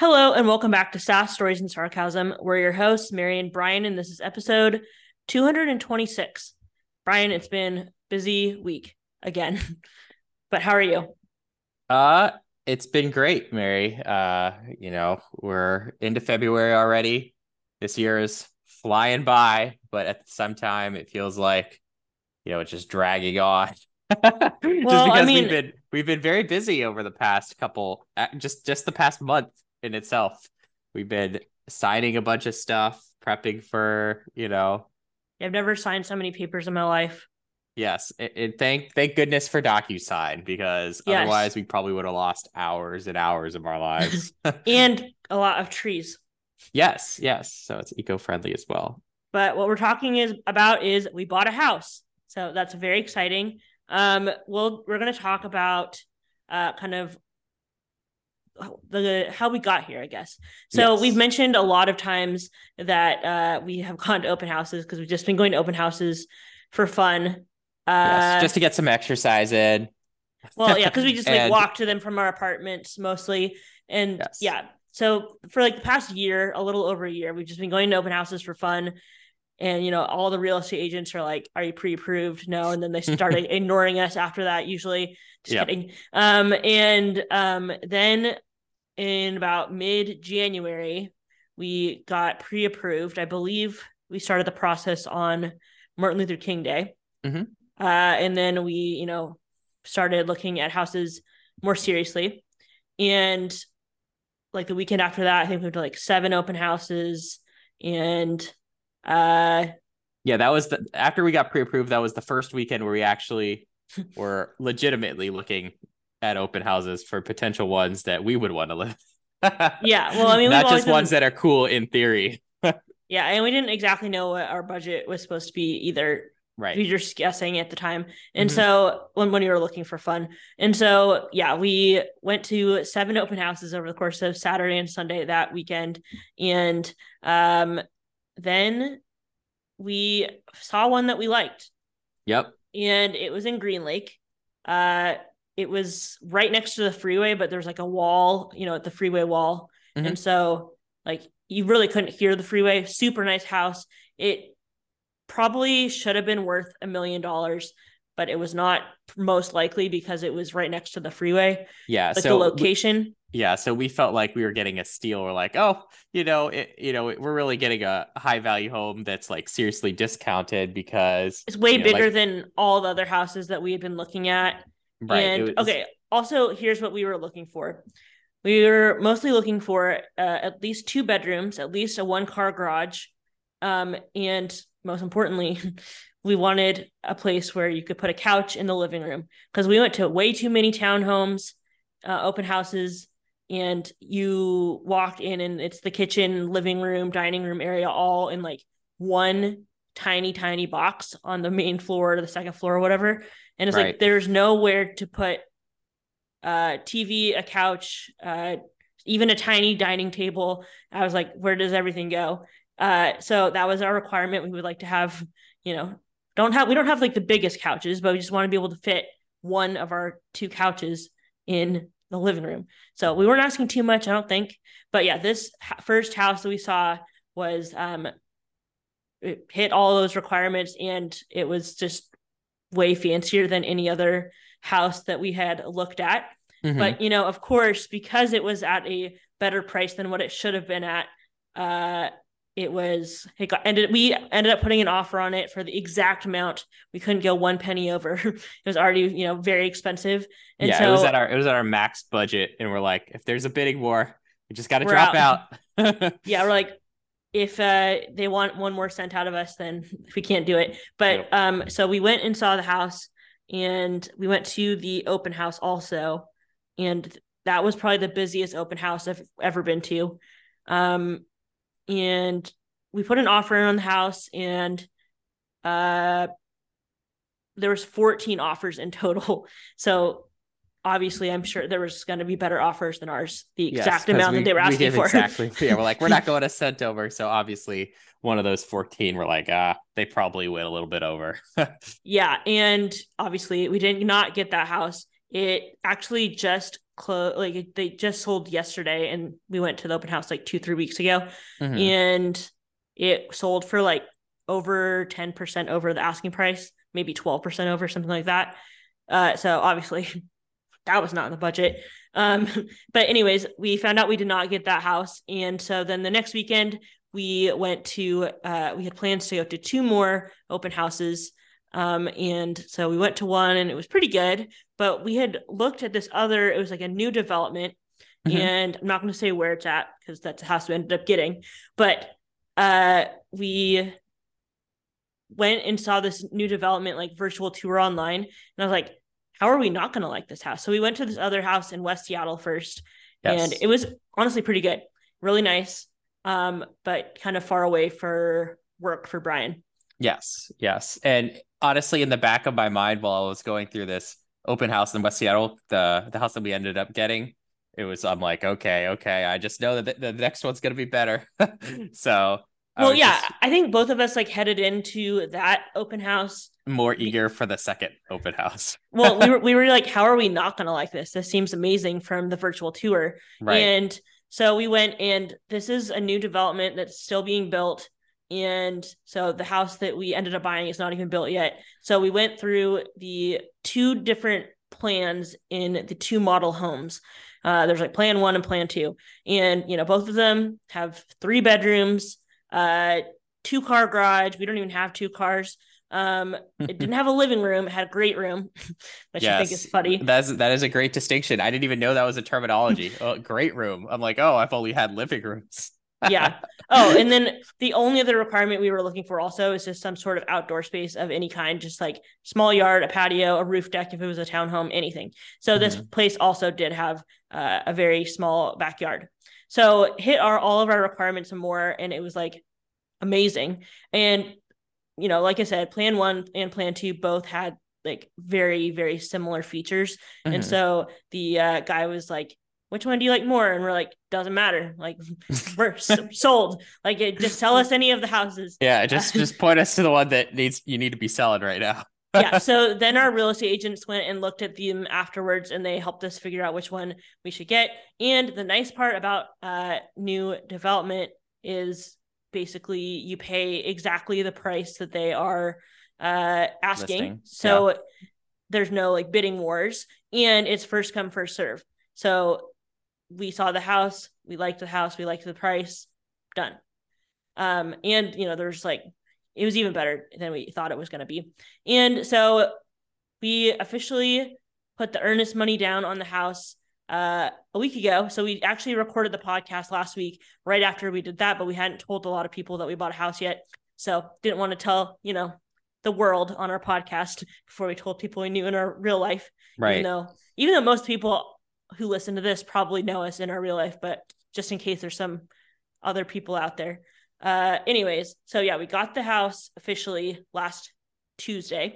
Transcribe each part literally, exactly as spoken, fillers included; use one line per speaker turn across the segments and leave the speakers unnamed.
Hello and welcome back to Sass Stories and Sarcasm. We're your hosts, Mary and Brian, and this is episode two hundred twenty-six. Brian, it's been a busy week again, but how are you?
Uh, it's been great, Mary. Uh, you know, we're into February already. This year is flying by, but at the same time, it feels like, you know, it's just dragging on. Just
Well, I
because we've
mean,
been we've been very busy over the past couple, uh, just just the past month in itself. We've been signing a bunch of stuff, prepping for, you know,
I've never signed so many papers in my life.
yes, it, it, thank thank goodness for DocuSign because
Yes,
otherwise we probably would have lost hours and hours of our lives.
and a lot of trees.
Yes, yes. So it's eco-friendly as well.
But what we're talking is about is we bought a house, so that's very exciting. Um, well, we're going to talk about uh, kind of the how we got here, I guess. So we've
Yes.
mentioned a lot of times that uh, we have gone to open houses because we've just been going to open houses for fun.
Yes,
Uh,
just to get some exercise in.
well, yeah, because we just like
And
walk to them from our apartments mostly, and
yes.
yeah. So for like the past year, a little over a year, we've just been going to open houses for fun. And you know, all the real estate agents are like, "Are you pre-approved?" No, and then they started ignoring us after that. Usually, just
Yep.
kidding. Um, and um, then in about mid-January, we got pre-approved. I believe we started the process on Martin Luther King Day,
Hmm.
uh, and then we, you know, started looking at houses more seriously. And like the weekend after that, I think we went to like seven open houses, and uh,
Yeah, that was the after we got pre-approved, that was the first weekend where we actually were legitimately looking at open houses for potential ones that we would want to live.
yeah. Well, I mean, we've
Not
always
just ones
been
that are cool in theory.
yeah, and we didn't exactly know what our budget was supposed to be either.
Right.
We were just guessing at the time. And
Hmm.
so when, when we were looking for fun. And so, yeah, we went to seven open houses over the course of Saturday and Sunday that weekend. And um, then we saw one that we liked,
Yep.
and it was in Green Lake. Uh, it was right next to the freeway, but there's like a wall, you know, at the freeway wall. And
Hmm.
so, like, you really couldn't hear the freeway. Super nice house. It probably should have been worth a million dollars, but it was not, most likely because it was right next to the freeway,
Yeah.
like the
So we,
location.
yeah, so we felt like we were getting a steal. We're like, oh, you know, it, you know, we're really getting a high value home that's like seriously discounted because,
It's way
you know,
bigger
like,
than all the other houses that we had been looking at.
right. It
And
was,
okay, also, here's what we were looking for. We were mostly looking for uh, at least two bedrooms, at least a one car garage. Um, and most importantly, we wanted a place where you could put a couch in the living room because we went to way too many townhomes, uh, open houses, and you walked in and it's the kitchen, living room, dining room area all in like one tiny, tiny box on the main floor or the second floor or whatever. And it's like
right.
there's nowhere to put uh, T V, a couch, uh, even a tiny dining table. I was like, where does everything go? Uh, so that was our requirement. We would like to have, you know, don't have we don't have like the biggest couches, but we just want to be able to fit one of our two couches in the living room. So we weren't asking too much, I don't think. But yeah, this first house that we saw was um it hit all those requirements, and it was just way fancier than any other house that we had looked at.
Hmm.
But, you know, of course, because it was at a better price than what it should have been at, uh, it was it got ended we ended up putting an offer on it for the exact amount. We couldn't go one penny over. It was already, you know, very expensive. And
Yeah, it was at
so
our, it was at our max budget. And we're like, if there's a bidding war, we just got to
we're
drop
out.
out.
Yeah, we're like, if uh, they want one more cent out of us, then we can't do it. But
Yep.
um, so we went and saw the house, and we went to the open house also, and that was probably the busiest open house I've ever been to. Um, and we put an offer in on the house, and uh, there was fourteen offers in total. So obviously, I'm sure there was going to be better offers than ours, the
Yes,
exact
because
amount that they
we
were
we
asking
give
for.
exactly. Yeah, we're like, we're not going a cent over. So obviously, one of those fourteen, we're like, ah, they probably went a little bit over.
Yeah, and obviously we did not get that house. It actually just close, like they just sold yesterday, and we went to the open house like two, three weeks ago,
Mhm.
and it sold for like over ten percent over the asking price, maybe twelve percent over, something like that. Uh, so obviously that was not in the budget. Um, but anyways, we found out we did not get that house. And so then the next weekend we went to, uh, we had plans to go to two more open houses. Um, and so we went to one and it was pretty good, but we had looked at this other, it was like a new development,
Mhm.
and I'm not going to say where it's at because that's the house we ended up getting, but, uh, we went and saw this new development, like virtual tour online. And I was like, how are we not going to like this house? So we went to this other house in West Seattle first,
Yes.
and it was honestly pretty good, really nice, um, but kind of far away for work for Brian.
Yes, yes. And honestly, in the back of my mind while I was going through this open house in West Seattle, the the house that we ended up getting, it was, I'm like, okay, okay, I just know that the, the next one's gonna be better. So I
Well,
was
yeah,
just
I think both of us like headed into that open house
more
be-
eager for the second open house.
well, we were we were like, how are we not going to like this? This seems amazing from the virtual tour.
Right.
And so we went, and this is a new development that's still being built. And so the house that we ended up buying is not even built yet. So we went through the two different plans in the two model homes. Uh, there's like plan one and plan two. And, you know, both of them have three bedrooms, uh, two car garage. We don't even have two cars. Um, it didn't have a living room. It had a great room, which yes. I think is funny.
That's that is a great distinction. I didn't even know that was a terminology. Oh, great room. I'm like, oh, I've only had living rooms.
Yeah. Oh, and then the only other requirement we were looking for also is just some sort of outdoor space of any kind, just like small yard, a patio, a roof deck if it was a townhome, anything. So mm-hmm. this place also did have uh, a very small backyard. So hit our all of our requirements and more, and it was like amazing. And you know, like I said, plan one and plan two both had like very, very similar features. Mm-hmm. And so the uh, guy was like, which one do you like more? And we're like, doesn't matter. Like, we're sold. Like, it, just sell us any of the houses.
Yeah, just just point us to the one that needs you need to be selling right now.
Yeah. So then our real estate agents went and looked at them afterwards, and they helped us figure out which one we should get. And the nice part about uh, new development is basically you pay exactly the price that they are uh, asking. Listing. So yeah. There's no like bidding wars, and it's first come, first serve. So we saw the house, we liked the house, we liked the price, done. Um, and you know, there's like, it was even better than we thought it was going to be. And so we officially put the earnest money down on the house uh, a week ago. So we actually recorded the podcast last week right after we did that, but we hadn't told a lot of people that we bought a house yet. So didn't want to tell, you know, the world on our podcast before we told people we knew in our real life.
Right.
Even though, even though most people who listen to this probably know us in our real life, but just in case there's some other people out there. Uh, anyways, so yeah, we got the house officially last Tuesday.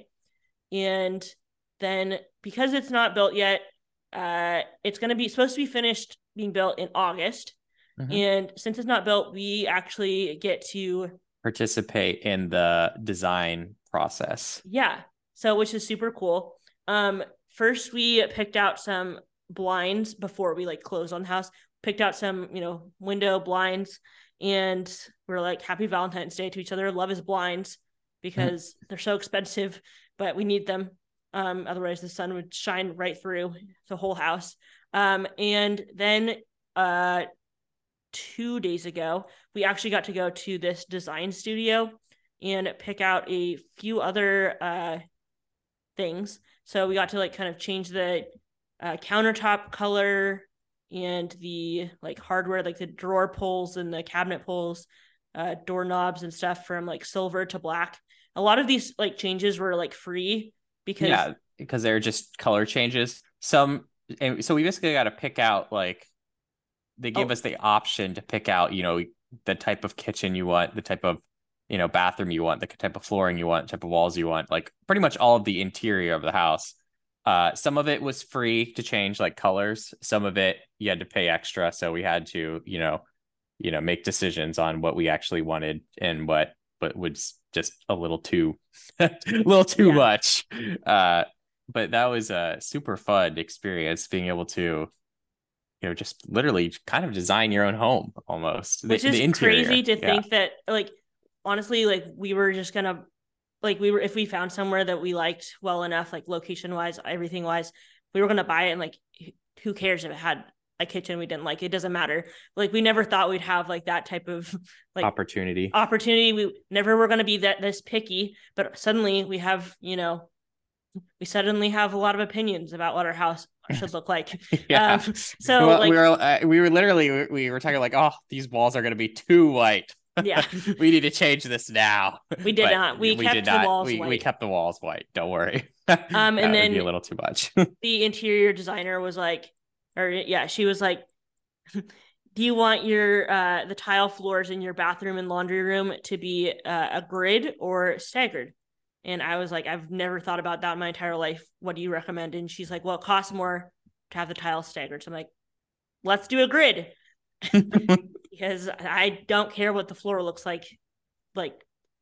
And then because it's not built yet, uh, it's going to be supposed to be finished being built in August. Mm-hmm. And since it's not built, we actually get to
participate in the design process.
Yeah. So, which is super cool. Um, first we picked out some blinds before we like closed on the house, picked out some, you know, window blinds, and we're like, happy Valentine's Day to each other. Love is blinds because mm-hmm. they're so expensive, but we need them. Um, otherwise the sun would shine right through the whole house. Um, and then, uh, two days ago, we actually got to go to this design studio and pick out a few other, uh, things. So we got to like kind of change the, uh, countertop color and the like hardware, like the drawer pulls and the cabinet pulls, uh, doorknobs and stuff from like silver to black. A lot of these like changes were like free because
yeah, because they're just color changes. Some, and so we basically got to pick out like they gave oh. us the option to pick out, you know, the type of kitchen you want, the type of, you know, bathroom you want, the type of flooring you want, the type of walls you want, like pretty much all of the interior of the house. Uh, some of it was free to change, like colors. Some of it you had to pay extra. So we had to, you know, you know, make decisions on what we actually wanted and what, but was just a little too, a little too yeah. much. Uh, but that was a super fun experience being able to, you know, just literally kind of design your own home almost. The,
Which is
the interior.
crazy to
Yeah.
think that, like, honestly, like we were just gonna, like we were, if we found somewhere that we liked well enough, like location wise, everything wise, we were gonna buy it, and like who cares if it had a kitchen we didn't like, it doesn't matter. Like we never thought we'd have like that type of like
opportunity
opportunity. We never were going to be that this picky, but suddenly we have, you know, we suddenly have a lot of opinions about what our house should look like.
Yeah.
Um, so
well,
like
we were uh, we were literally we were talking like, oh, these walls are going to be too white.
Yeah.
We need to change this now.
We did
but
not. We, we kept
did
the
not.
walls
we,
white.
We kept the walls white. Don't worry.
Um, and then
would be a little too much.
The interior designer was like, or yeah, she was like, do you want your uh the tile floors in your bathroom and laundry room to be uh, a grid or staggered? And I was like, I've never thought about that in my entire life. What do you recommend? And she's like, well, it costs more to have the tiles staggered. So I'm like, let's do a grid. Because I don't care what the floor looks like, like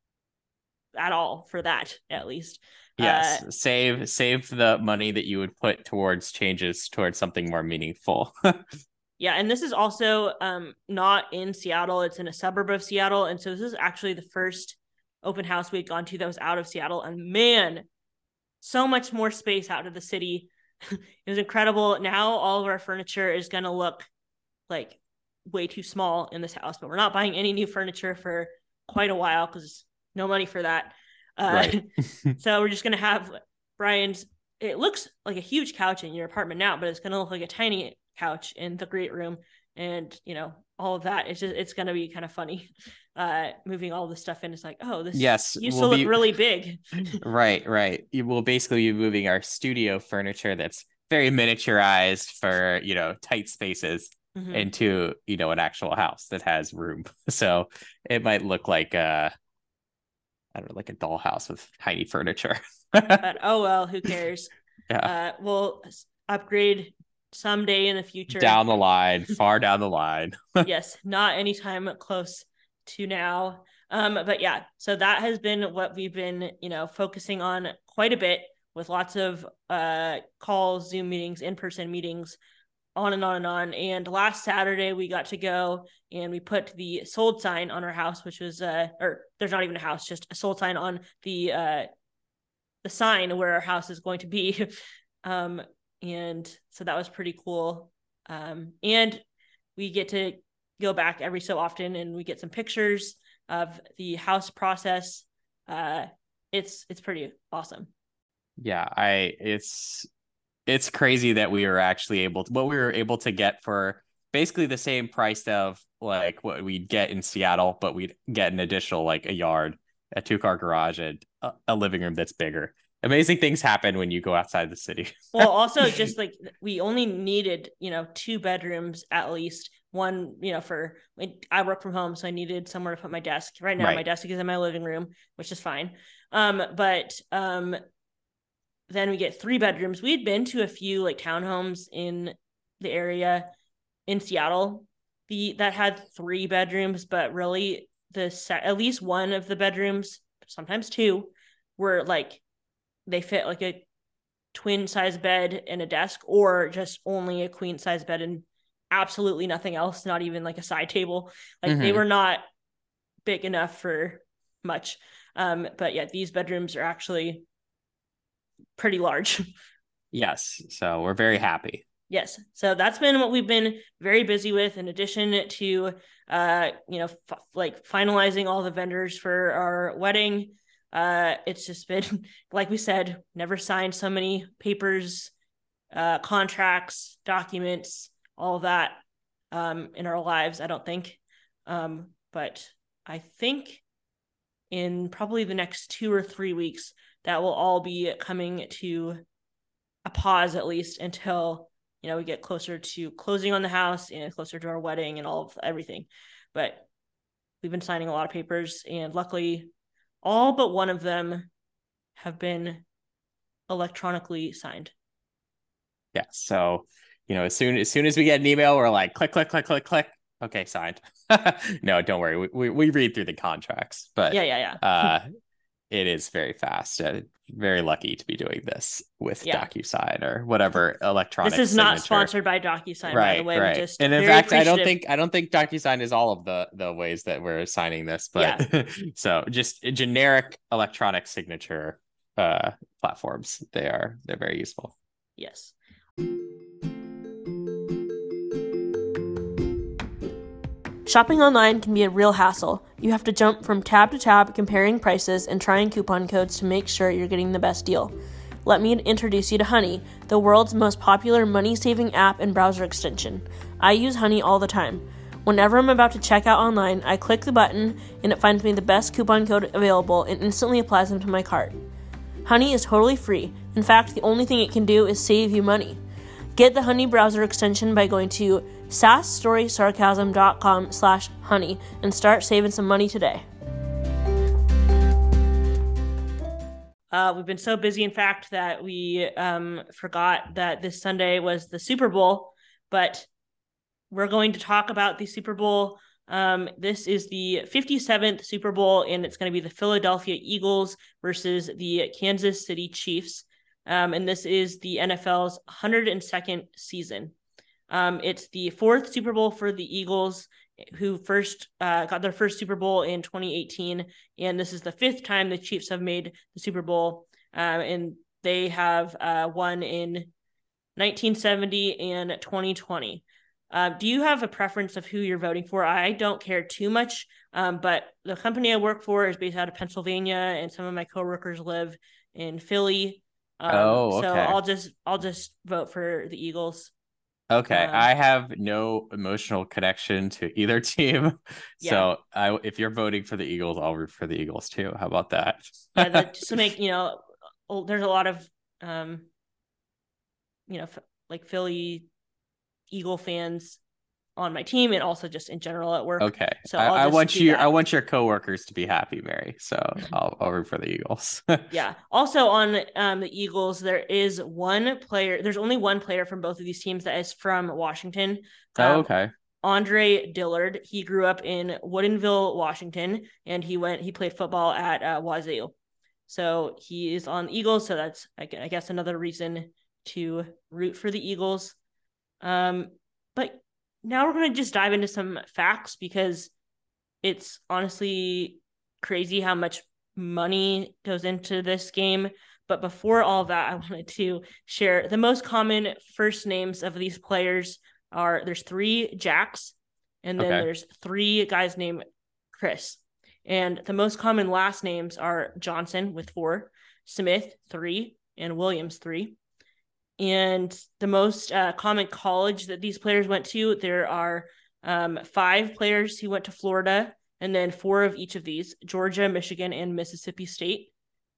at all for that, at least.
Yes,
uh,
save save the money that you would put towards changes towards something more meaningful.
Yeah, and this is also um not in Seattle. It's in a suburb of Seattle, and so this is actually the first open house we'd gone to that was out of Seattle. And man, so much more space out of the city. It was incredible. Now all of our furniture is going to look like way too small in this house, but we're not buying any new furniture for quite a while because no money for that. Uh, right. So we're just going to have Brian's, it looks like a huge couch in your apartment now, but it's going to look like a tiny couch in the great room. And, you know, all of that. It's just, it's going to be kind of funny. Uh, moving all this stuff in. It's like, oh, this
yes,
used
we'll
to look
be...
really big.
Right, right. You will basically be moving our studio furniture that's very miniaturized for, you know, tight spaces mm-hmm. into, you know, an actual house that has room. So it might look like a, I don't know, like a dollhouse with tiny furniture.
But oh well, who cares?
Yeah.
Uh, we'll upgrade someday in the future.
Down the line, far down the line.
Yes, not anytime close to now. Um, but yeah, so that has been what we've been, you know, focusing on quite a bit with lots of uh calls, Zoom meetings, in-person meetings, on and on and on. And last Saturday we got to go and we put the sold sign on our house, which was uh or there's not even a house, just a sold sign on the uh the sign where our house is going to be. um and so that was pretty cool. Um and we get to go back every so often and we get some pictures of the house process. Uh it's it's pretty awesome.
Yeah, I it's it's crazy that we were actually able to what we were able to get for basically the same price of like what we'd get in Seattle, but we'd get an additional like a yard, a two-car garage, and a, a living room that's bigger. Amazing things happen when you go outside the city.
Well, also just like we only needed, you know, two bedrooms at least. One, you know, for I work from home, so I needed somewhere to put my desk. Right now, right. My desk is in my living room, which is fine. Um, but um, then we get three bedrooms. We had been to a few like townhomes in the area in Seattle, the that had three bedrooms, but really the set, at least one of the bedrooms, sometimes two, were like they fit like a twin size bed and a desk, or just only a queen size bed and absolutely nothing else, not even like a side table. Like mm-hmm. They were not big enough for much. Um, but yeah, these bedrooms are actually pretty large.
Yes. So we're very happy.
Yes. So that's been what we've been very busy with, in addition to, uh, you know, f- like finalizing all the vendors for our wedding. Uh, it's just been, like we said, never signed so many papers, uh, contracts, documents, all of that um, in our lives, I don't think. Um, but I think in probably the next two or three weeks, that will all be coming to a pause, at least until, you know, we get closer to closing on the house and closer to our wedding and all of everything. But we've been signing a lot of papers, and luckily all but one of them have been electronically signed.
Yeah. So, you know, as soon as soon as we get an email, we're like, click, click, click, click, click. Okay, signed. No, don't worry. We, we we read through the contracts, but
yeah, yeah, yeah.
uh, It is very fast. Uh, very lucky to be doing this with
Yeah.
DocuSign or whatever electronic
This is not
signature.
sponsored by DocuSign, by the
Right,
way. We
right.
just
And in
very
fact, I don't
appreciative.
think I don't think DocuSign is all of the the ways that we're signing this, but
Yeah.
so just a generic electronic signature uh platforms. They are they're very useful.
Yes. Shopping online can be a real hassle. You have to jump from tab to tab comparing prices and trying coupon codes to make sure you're getting the best deal. Let me introduce you to Honey, the world's most popular money-saving app and browser extension. I use Honey all the time. Whenever I'm about to check out online, I click the button and it finds me the best coupon code available and instantly applies them to my cart. Honey is totally free. In fact, the only thing it can do is save you money. Get the Honey browser extension by going to sassstorysarcasm.com slash honey and start saving some money today. Uh, we've been so busy, in fact, that we um, forgot that this Sunday was the Super Bowl, but we're going to talk about the Super Bowl. Um, this is the fifty-seventh Super Bowl, and it's going to be the Philadelphia Eagles versus the Kansas City Chiefs. Um, and this is the N F L's one hundred second season. Um, it's the fourth Super Bowl for the Eagles, who first uh, got their first Super Bowl in twenty eighteen, and this is the fifth time the Chiefs have made the Super Bowl, um, and they have uh, won in nineteen seventy and twenty twenty. Uh, do you have a preference of who you're voting for? I don't care too much, um, but the company I work for is based out of Pennsylvania, and some of my coworkers live in Philly. Um,
oh, okay.
So I'll just I'll just vote for the Eagles.
Okay,
Um,
I have no emotional connection to either team,
Yeah.
so I if you're voting for the Eagles, I'll root for the Eagles too. How about that?
yeah, that, just to make, you know, there's a lot of, um, you know, f- like Philly Eagle fans on my team, and also just in general at work.
Okay,
So
I,
I'll
I
just
want
do
you.
that.
I want your coworkers to be happy, Mary. So I'll, I'll root for the Eagles.
Yeah. Also on um, the Eagles, there is one player. There's only one player from both of these teams that is from Washington. Um,
Oh, okay.
Andre Dillard. He grew up in Woodinville, Washington, and he went. He played football at uh, Wazoo. So he is on the Eagles. So that's, I guess, another reason to root for the Eagles. Um, but now we're going to just dive into some facts, because it's honestly crazy how much money goes into this game. But before all that, I wanted to share the most common first names of these players are, there's three Jacks, and then
Okay.
there's three guys named Chris. And the most common last names are Johnson with four, Smith three, and Williams three. And the most uh, common college that these players went to, there are um, five players who went to Florida, and then four of each of these, Georgia, Michigan, and Mississippi State.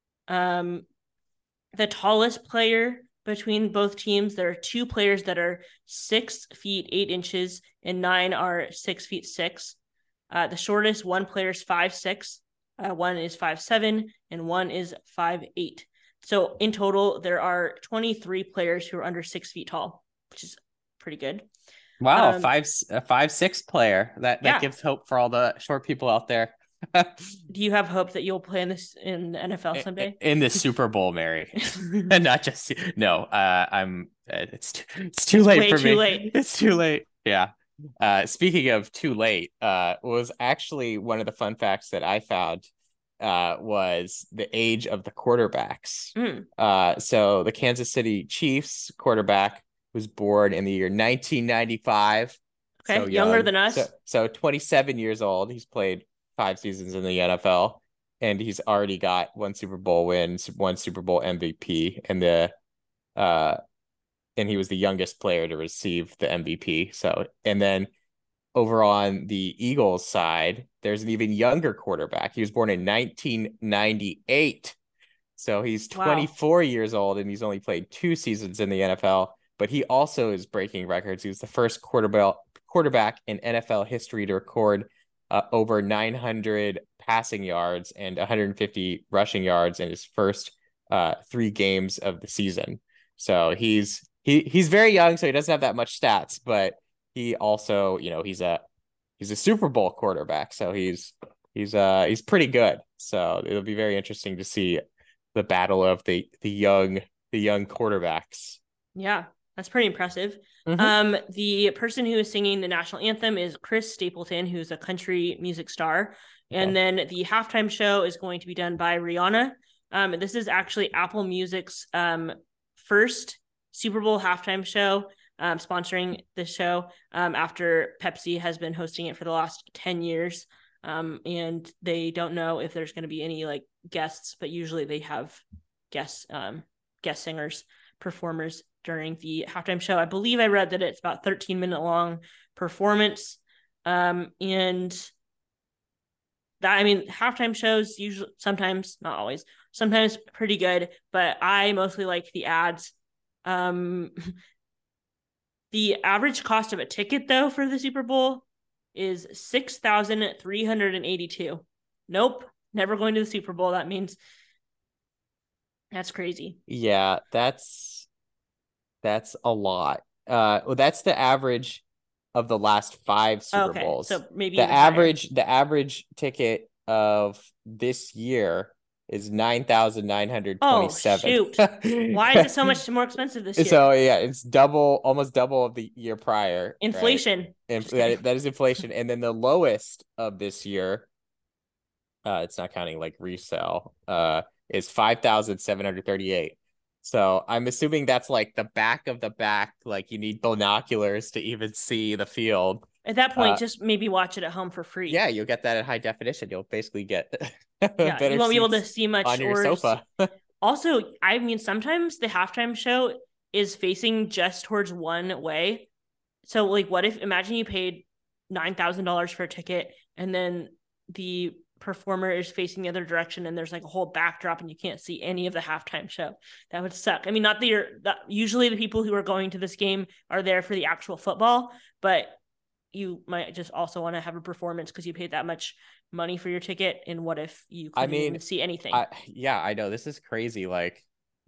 Um, the tallest player between both teams, there are two players that are six feet, eight inches, and nine are six feet, six. Uh, the shortest, one player is five, six, uh, one is five, seven, and one is five, eight. So in total, there are twenty-three players who are under six feet tall, which is pretty good.
Wow,
Um,
five a five six player. That that
yeah.
gives hope for all the short people out there.
Do you have hope that you'll play in this in the N F L someday?
In the Super Bowl, Mary. And not just no. Uh, I'm. Uh, it's too, it's too
It's
late
way
for
too
me.
late.
It's too late. Yeah. Uh, speaking of too late, uh, was actually one of the fun facts that I found. Uh, was the age of the quarterbacks.
Mm.
Uh, so the Kansas City Chiefs quarterback was born in the year nineteen ninety-five.
Okay,
So
younger
young.
than us.
So, so twenty-seven years old. He's played five seasons in the N F L, and he's already got one Super Bowl win, one Super Bowl M V P, and the uh, and he was the youngest player to receive the M V P. So, and then over on the Eagles side, there's an even younger quarterback. He was born in nineteen ninety-eight. So he's twenty-four wow. years old, and he's only played two seasons in the N F L, but he also is breaking records. He was the first quarterback quarterback in N F L history to record uh, over nine hundred passing yards and one hundred fifty rushing yards in his first uh, three games of the season. So he's he he's very young, so he doesn't have that much stats, but he also, you know, he's a he's a Super Bowl quarterback, so he's he's uh he's pretty good. So it'll be very interesting to see the battle of the the young the young quarterbacks.
Yeah, that's pretty impressive.
Mm-hmm.
Um, the person who is singing the national anthem is Chris Stapleton, who's a country music star. And
Okay.
then the halftime show is going to be done by Rihanna. Um, this is actually Apple Music's um, first Super Bowl halftime show, um, sponsoring this show um, after Pepsi has been hosting it for the last ten years. Um, and they don't know if there's going to be any like guests, but usually they have guests, um, guest singers, performers during the halftime show. I believe I read that it's about thirteen minute long performance. Um, and that, I mean, halftime shows usually, sometimes, not always, sometimes pretty good, but I mostly like the ads. Um, the average cost of a ticket, though, for the Super Bowl is six thousand three hundred eighty-two. Nope, never going to the Super Bowl. That means that's crazy.
Yeah, that's that's a lot. Uh, well, that's the average of the last five Super
Okay,
Bowls.
so maybe
The
even higher.
average the average ticket of this year is nine thousand nine hundred
Oh,
twenty-seven.
shoot. Why is it so much more expensive this year?
So yeah, it's double, almost double of the year prior. Right?
Inflation.
And
Just kidding.
that, that is inflation. And then the lowest of this year, uh, it's not counting like resale, uh, is five thousand seven hundred thirty-eight. So I'm assuming that's like the back of the back, like you need binoculars to even see the field.
At that point,
Uh,
just maybe watch it at home for free.
yeah, you'll get that at high definition. You'll basically get
Yeah,
better
you won't be able to
seats
see much
on your
or
sofa.
also, I mean, sometimes the halftime show is facing just towards one way. So, like, what if, imagine you paid nine thousand dollars for a ticket and then the performer is facing the other direction and there's like a whole backdrop and you can't see any of the halftime show. That would suck. I mean, not that you're, that usually the people who are going to this game are there for the actual football, but you might just also want to have a performance because you paid that much money for your ticket. And what if you couldn't I mean, even see anything?
I, yeah, I know. This is crazy. Like,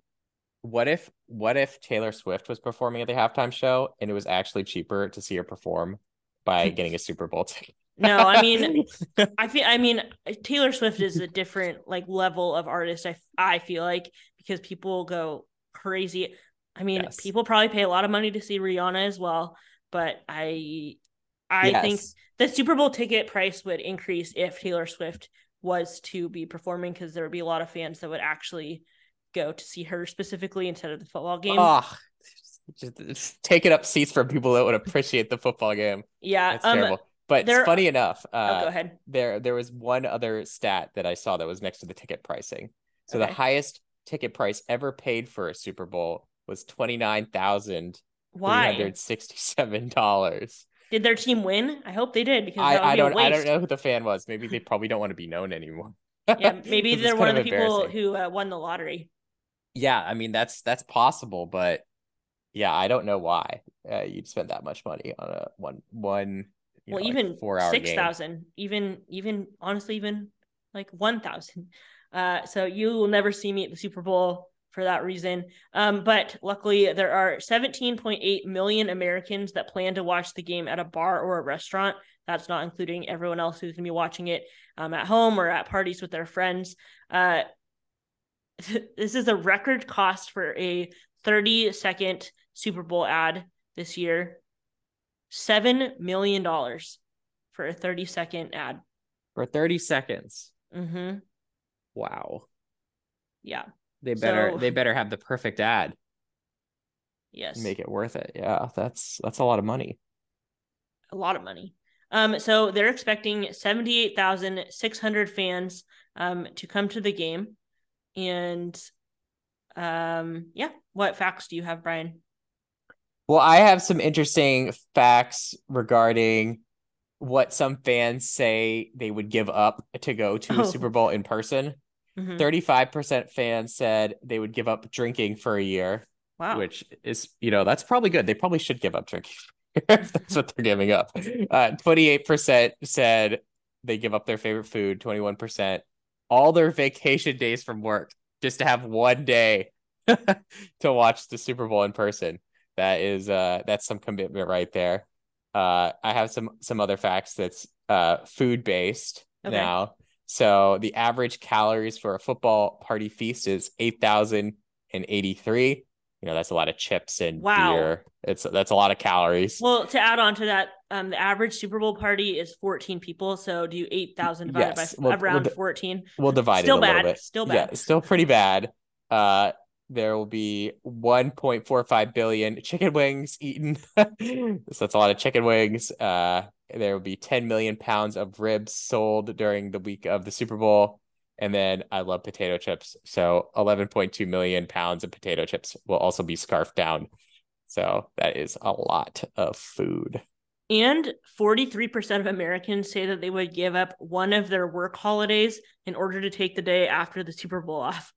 what if what if Taylor Swift was performing at the halftime show and it was actually cheaper to see her perform by getting a Super Bowl ticket?
No, I mean, I feel, I mean, Taylor Swift is a different like level of artist. I, I feel like because people go crazy. I mean, yes. People probably pay a lot of money to see Rihanna as well, but I, I yes. think the Super Bowl ticket price would increase if Taylor Swift was to be performing because there would be a lot of fans that would actually go to see her specifically instead of the football game.
Oh, just, just taking up seats for people that would appreciate the football game.
Yeah,
that's um, terrible. But there, funny enough, uh,
oh, go ahead.
There, there was one other stat that I saw that was next to the ticket pricing. So okay. The highest ticket price ever paid for a Super Bowl was twenty-nine thousand three hundred sixty-seven dollars.
Did their team win? I hope they did because
I,
that would
I
be
don't
a waste.
I don't know who the fan was. Maybe they probably don't want to be known anymore.
Yeah, maybe they're one of the people who uh, won the lottery.
Yeah, I mean that's that's possible, but yeah, I don't know why uh, you'd spend that much money on a one one. You
well,
know,
even
like four hour
six thousand, even even honestly, even like one thousand. Uh, so you will never see me at the Super Bowl for that reason. Um, but luckily, there are seventeen point eight million Americans that plan to watch the game at a bar or a restaurant. That's not including everyone else who's going to be watching it um, at home or at parties with their friends. Uh, this is a record cost for a thirty second Super Bowl ad this year. seven million dollars for a thirty second ad.
For thirty seconds.
Mm-hmm.
Wow.
Yeah.
They better so, they better have the perfect ad.
Yes.
Make it worth it. Yeah, that's that's a lot of money.
A lot of money. Um, so they're expecting seventy-eight thousand six hundred fans um to come to the game. And um yeah, what facts do you have, Brian?
Well, I have some interesting facts regarding what some fans say they would give up to go to oh. a Super Bowl in person. Mm-hmm. thirty-five percent fans said they would give up drinking for a year.
Wow.
Which is, you know, that's probably good. They probably should give up drinking if that's what they're giving up. Uh, twenty-eight percent said they give up their favorite food. twenty-one percent all their vacation days from work just to have one day to watch the Super Bowl in person. That is uh that's some commitment right there. Uh I have some some other facts that's uh food based okay. now. So the average calories for a football party feast is eight thousand eighty-three. You know, that's a lot of chips and
Wow.
beer. It's that's a lot of calories.
Well, to add on to that, um, the average Super Bowl party is fourteen people. So do eight thousand divided by
Yes, we'll we'll,
around fourteen.
we'll divide it
Still
a little
bad.
bit.
Still
Yeah,
bad.
it's still pretty bad. Uh, there will be one point four five billion chicken wings eaten. So that's a lot of chicken wings. Uh, there will be ten million pounds of ribs sold during the week of the Super Bowl. And then I love potato chips. So eleven point two million pounds of potato chips will also be scarfed down. So that is a lot of food.
And forty-three percent of Americans say that they would give up one of their work holidays in order to take the day after the Super Bowl off,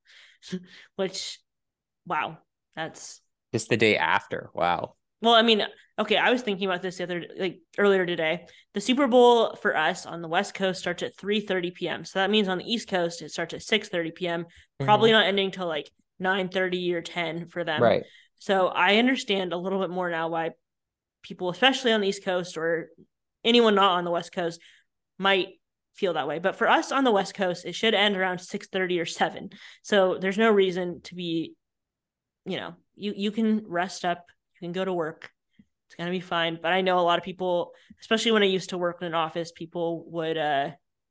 which, wow, that's
just the day after. Wow.
Well, I mean, okay, I was thinking about this the other like earlier today. The Super Bowl for us on the West Coast starts at three thirty p.m. So that means on the East Coast it starts at six thirty p.m. Probably mm-hmm. not ending till like nine thirty or ten for them.
Right.
So I understand a little bit more now why people, especially on the East Coast or anyone not on the West Coast, might feel that way. But for us on the West Coast, it should end around six thirty or seven. So there's no reason to be, you know, you you can rest up. Can go to work. It's going to be fine. But I know a lot of people, especially when I used to work in an office, people would uh,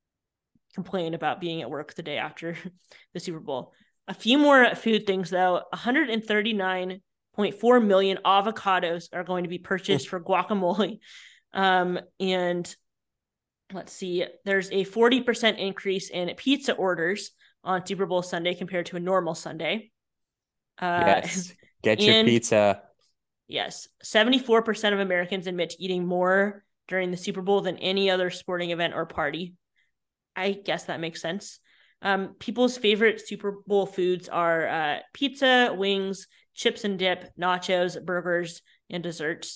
complain about being at work the day after the Super Bowl. A few more food things, though. one hundred thirty-nine point four million avocados are going to be purchased for guacamole. Um, and let's see, there's a forty percent increase in pizza orders on Super Bowl Sunday compared to a normal Sunday.
Uh, yes, get your and, pizza.
Yes, seventy-four percent of Americans admit to eating more during the Super Bowl than any other sporting event or party. I guess that makes sense. Um, people's favorite Super Bowl foods are uh, pizza, wings, chips and dip, nachos, burgers, and desserts.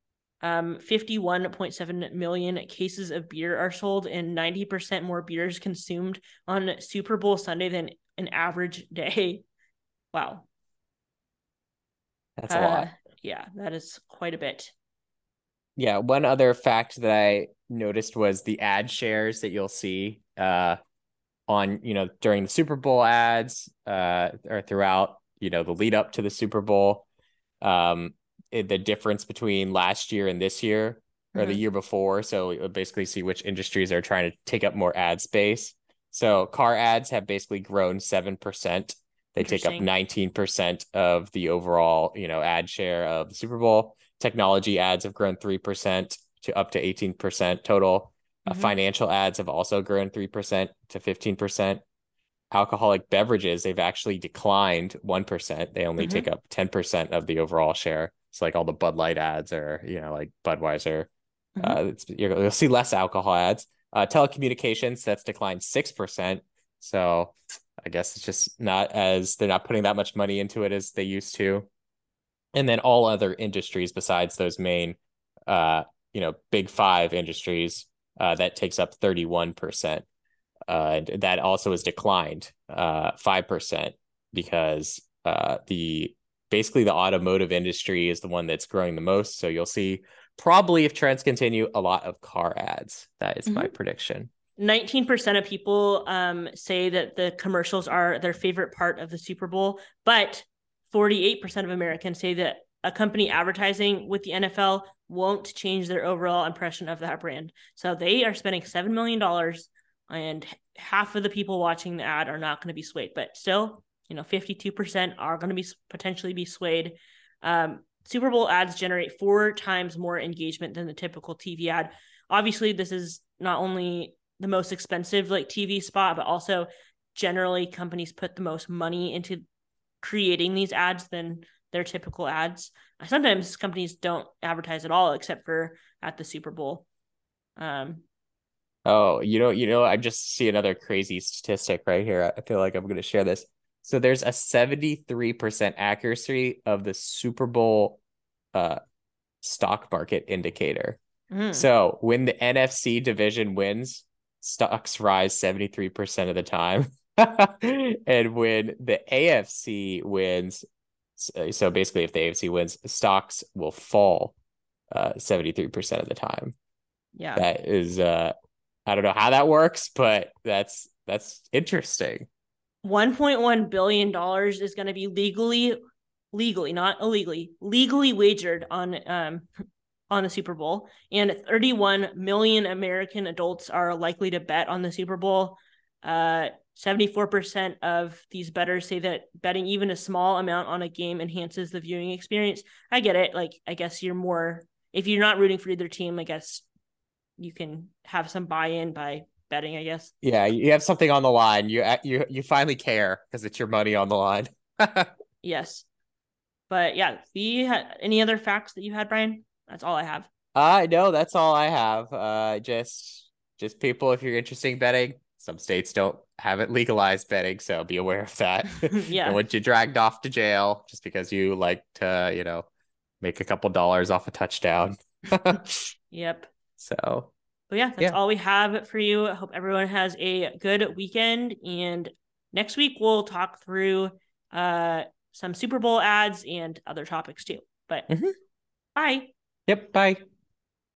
Um, fifty-one point seven million cases of beer are sold, and ninety percent more beers consumed on Super Bowl Sunday than an average day. Wow.
That's a uh, lot.
Yeah, that is quite a bit.
Yeah, one other fact that I noticed was the ad shares that you'll see uh, on, you know, during the Super Bowl ads uh, or throughout, you know, the lead up to the Super Bowl. Um, it, the difference between last year and this year or mm-hmm. the year before. So you'll basically see which industries are trying to take up more ad space. So car ads have basically grown seven percent. They take up nineteen percent of the overall, you know, ad share of the Super Bowl. Technology ads have grown three percent to up to eighteen percent total. Mm-hmm. Uh, financial ads have also grown three percent to fifteen percent. Alcoholic beverages, they've actually declined one percent. They only mm-hmm. take up ten percent of the overall share. So like all the Bud Light ads or, you know, like Budweiser. Mm-hmm. Uh, it's, you'll see less alcohol ads. Uh, telecommunications, that's declined six percent. So I guess it's just not as they're not putting that much money into it as they used to. And then all other industries besides those main, uh, you know, big five industries, uh, that takes up thirty-one percent. Uh, and that also has declined uh, five percent because uh, the basically the automotive industry is the one that's growing the most. So you'll see probably, if trends continue, a lot of car ads. That is mm-hmm. my prediction.
nineteen percent of people um, say that the commercials are their favorite part of the Super Bowl, but forty-eight percent of Americans say that a company advertising with the N F L won't change their overall impression of that brand. So they are spending seven million dollars and half of the people watching the ad are not going to be swayed, but still, you know, fifty-two percent are going to be potentially be swayed. Um, Super Bowl ads generate four times more engagement than the typical T V ad. Obviously, this is not only the most expensive like T V spot, but also generally companies put the most money into creating these ads than their typical ads. Sometimes companies don't advertise at all except for at the Super Bowl. Um,
oh, you know, you know, I just see another crazy statistic right here. I feel like I'm going to share this. So there's a seventy-three percent accuracy of the Super Bowl uh, stock market indicator. Mm. So when the N F C division wins, stocks rise seventy-three percent of the time. And when the A F C wins, so basically if the A F C wins, stocks will fall uh, seventy-three percent of the time.
Yeah.
That is, uh, I don't know how that works, but that's That's interesting.
one point one billion dollars is going to be legally, legally, not illegally, legally wagered on um on the Super Bowl, and thirty-one million American adults are likely to bet on the Super Bowl. Uh, seventy-four percent of these bettors say that betting even a small amount on a game enhances the viewing experience. I get it. Like, I guess you're more, if you're not rooting for either team, I guess you can have some buy-in by betting, I guess.
Yeah, you have something on the line. You you you finally care because it's your money on the line.
Yes. But yeah, the any other facts that you had, Brian? That's all I have.
Uh no, that's all I have. Uh just just people, if you're interested in betting, some states don't haven't legalized betting, so be aware of that.
Yeah.
Don't want you dragged off to jail just because you like to, you know, make a couple dollars off a touchdown.
Yep.
So
but yeah, that's
yeah.
all we have for you. I hope everyone has a good weekend. And next week we'll talk through uh some Super Bowl ads and other topics too. But
mm-hmm.
bye.
Yep, bye.